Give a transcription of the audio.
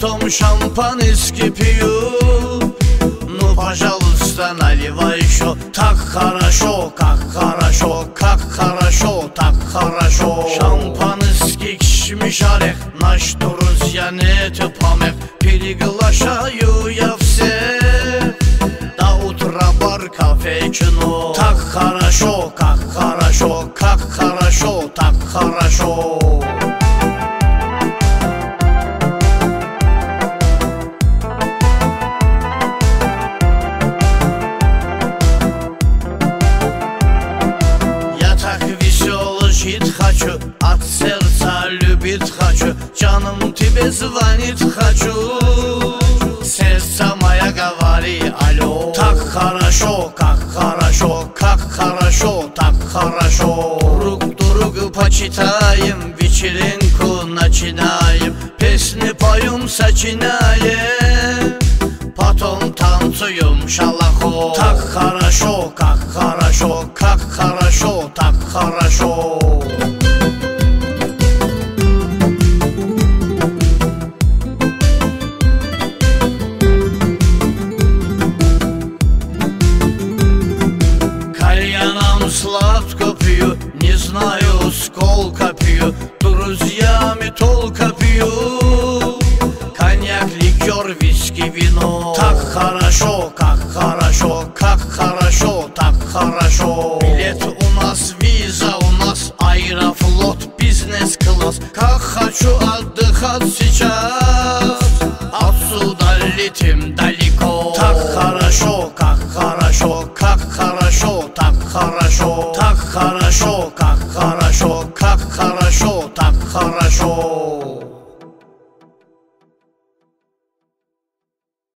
Потом шампанский пью. Ну, пожалуйста, наливай еще. Так хорошо, как хорошо, как хорошо, так хорошо. Шампанский кишмиш орех, наш друзья нет помех. Приглашаю я всех до утра бар, кафе, кино. Так хорошо, как хорошо, как хорошо, так хорошо. Жить хочу, от сердца любить хочу, жаным тебе звонить хочу. Сердце моя говори алло. Так хорошо, как хорошо, как хорошо, так хорошо. Друг друга почитаем, вечеринку начинаем, песни поем, сочинаем, потом танцуем шалахо. Так хорошо, как хорошо, как хорошо, так хорошо. Кальяном сладко пью, не знаю сколько пью, друзьями толко пью. Коньяк, ликер, виски, вино. Так хорошо, как хорошо, как хорошо, так хорошо. Билет у нас, виза у нас, аэрофлот, бизнес-класс. Как хочу отдыхать сейчас, отсюда летим далеко. Так хорошо, как хорошо, как хорошо, так хорошо. Так хорошо, как хорошо, как хорошо, так хорошо.